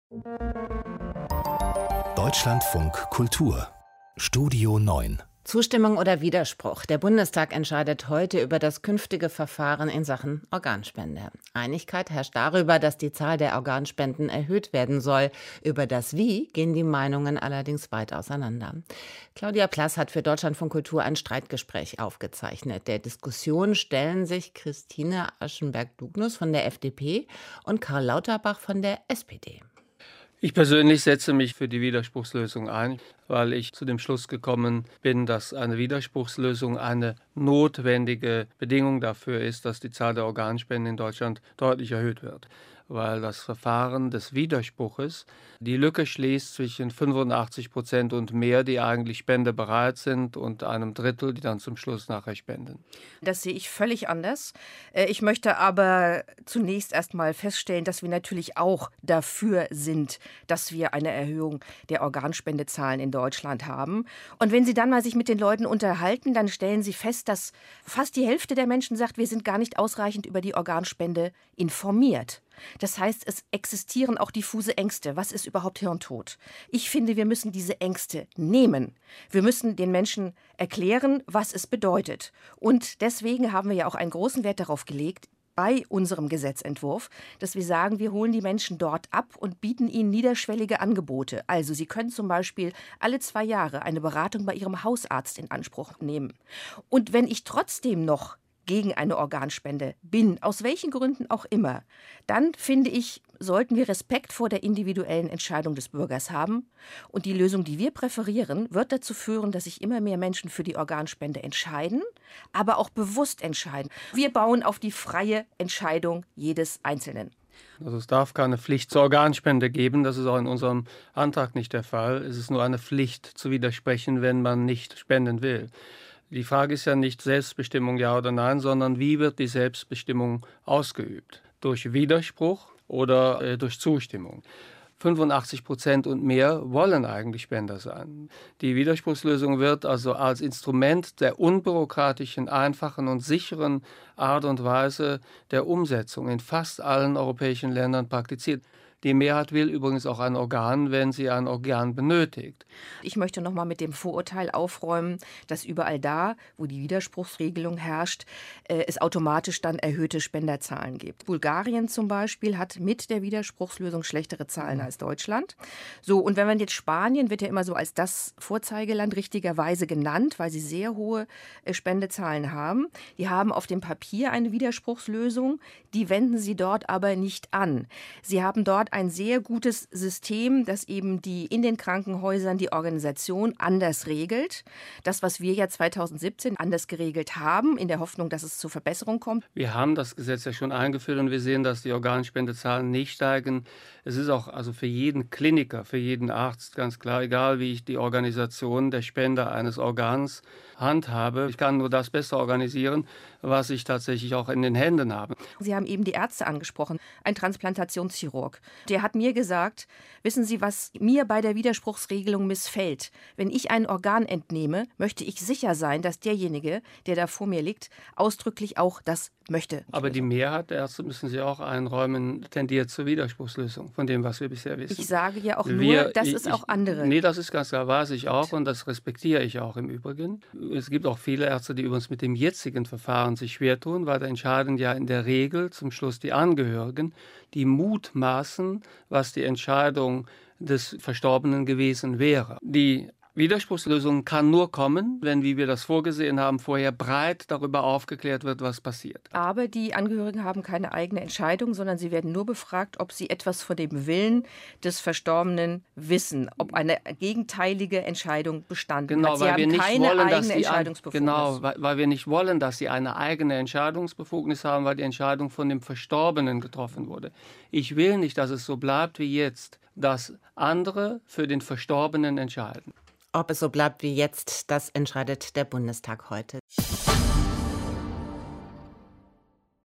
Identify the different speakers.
Speaker 1: Deutschlandfunk Kultur Studio 9.
Speaker 2: Zustimmung oder Widerspruch? Der Bundestag entscheidet heute über das künftige Verfahren in Sachen Organspende. Einigkeit herrscht darüber, dass die Zahl der Organspenden erhöht werden soll. Über das Wie gehen die Meinungen allerdings weit auseinander. Claudia Plass hat für Deutschlandfunk Kultur ein Streitgespräch aufgezeichnet. Der Diskussion stellen sich Christine Aschenberg-Dugnus von der FDP und Karl Lauterbach von der SPD.
Speaker 3: Ich persönlich setze mich für die Widerspruchslösung ein, weil ich zu dem Schluss gekommen bin, dass eine Widerspruchslösung eine notwendige Bedingung dafür ist, dass die Zahl der Organspenden in Deutschland deutlich erhöht wird. Weil das Verfahren des Widerspruches die Lücke schließt zwischen 85% und mehr, die eigentlich spendebereit sind, und einem Drittel, die dann zum Schluss nachher spenden.
Speaker 4: Das sehe ich völlig anders. Ich möchte aber zunächst erst mal feststellen, dass wir natürlich auch dafür sind, dass wir eine Erhöhung der Organspendezahlen in Deutschland haben. Und wenn Sie dann mal sich mit den Leuten unterhalten, dann stellen Sie fest, dass fast die Hälfte der Menschen sagt, wir sind gar nicht ausreichend über die Organspende informiert. Das heißt, es existieren auch diffuse Ängste. Was ist überhaupt Hirntod? Ich finde, wir müssen diese Ängste nehmen. Wir müssen den Menschen erklären, was es bedeutet. Und deswegen haben wir ja auch einen großen Wert darauf gelegt, bei unserem Gesetzentwurf, dass wir sagen, wir holen die Menschen dort ab und bieten ihnen niederschwellige Angebote. Also sie können zum Beispiel alle 2 Jahre eine Beratung bei ihrem Hausarzt in Anspruch nehmen. Und wenn ich trotzdem noch gegen eine Organspende bin, aus welchen Gründen auch immer, dann finde ich, sollten wir Respekt vor der individuellen Entscheidung des Bürgers haben. Und die Lösung, die wir präferieren, wird dazu führen, dass sich immer mehr Menschen für die Organspende entscheiden, aber auch bewusst entscheiden. Wir bauen auf die freie Entscheidung jedes Einzelnen.
Speaker 3: Also es darf keine Pflicht zur Organspende geben, das ist auch in unserem Antrag nicht der Fall. Es ist nur eine Pflicht zu widersprechen, wenn man nicht spenden will. Die Frage ist ja nicht Selbstbestimmung, ja oder nein, sondern wie wird die Selbstbestimmung ausgeübt? Durch Widerspruch oder durch Zustimmung? 85% und mehr wollen eigentlich Spender sein. Die Widerspruchslösung wird also als Instrument der unbürokratischen, einfachen und sicheren Art und Weise der Umsetzung in fast allen europäischen Ländern praktiziert. Die Mehrheit will übrigens auch ein Organ, wenn sie ein Organ benötigt.
Speaker 4: Ich möchte noch mal mit dem Vorurteil aufräumen, dass überall da, wo die Widerspruchsregelung herrscht, es automatisch dann erhöhte Spenderzahlen gibt. Bulgarien zum Beispiel hat mit der Widerspruchslösung schlechtere Zahlen als Deutschland. So, und wenn man jetzt Spanien, wird ja immer so als das Vorzeigeland richtigerweise genannt, weil sie sehr hohe Spendezahlen haben. Die haben auf dem Papier eine Widerspruchslösung, die wenden sie dort aber nicht an. Sie haben dort ein sehr gutes System, das eben in den Krankenhäusern die Organisation anders regelt. Das, was wir ja 2017 anders geregelt haben, in der Hoffnung, dass es zur Verbesserung kommt.
Speaker 3: Wir haben das Gesetz ja schon eingeführt und wir sehen, dass die Organspendezahlen nicht steigen. Es ist auch also für jeden Kliniker, für jeden Arzt ganz klar, egal wie ich die Organisation der Spender eines Organs handhabe. Ich kann nur das besser organisieren, was ich tatsächlich auch in den Händen habe.
Speaker 4: Sie haben eben die Ärzte angesprochen, ein Transplantationschirurg. Der hat mir gesagt, wissen Sie, was mir bei der Widerspruchsregelung missfällt? Wenn ich ein Organ entnehme, möchte ich sicher sein, dass derjenige, der da vor mir liegt, ausdrücklich auch das möchte.
Speaker 3: Aber die Mehrheit der Ärzte, müssen Sie auch einräumen, tendiert zur Widerspruchslösung, von dem, was wir bisher wissen.
Speaker 4: Ich sage ja auch nur, dass es auch andere.
Speaker 3: Nee, das ist ganz klar, weiß ich auch und das respektiere ich auch im Übrigen. Es gibt auch viele Ärzte, die übrigens mit dem jetzigen Verfahren sich schwer tun, weil da entscheiden ja in der Regel zum Schluss die Angehörigen, die mutmaßen, was die Entscheidung des Verstorbenen gewesen wäre. Die Widerspruchslösung kann nur kommen, wenn, wie wir das vorgesehen haben, vorher breit darüber aufgeklärt wird, was passiert.
Speaker 4: Aber die Angehörigen haben keine eigene Entscheidung, sondern sie werden nur befragt, ob sie etwas von dem Willen des Verstorbenen wissen, ob eine gegenteilige Entscheidung bestanden hat. Sie haben keine eigene Entscheidungsbefugnis.
Speaker 3: Genau, weil wir nicht wollen, dass sie eine eigene Entscheidungsbefugnis haben, weil die Entscheidung von dem Verstorbenen getroffen wurde. Ich will nicht, dass es so bleibt wie jetzt, dass andere für den Verstorbenen entscheiden.
Speaker 2: Ob es so bleibt wie jetzt, das entscheidet der Bundestag heute.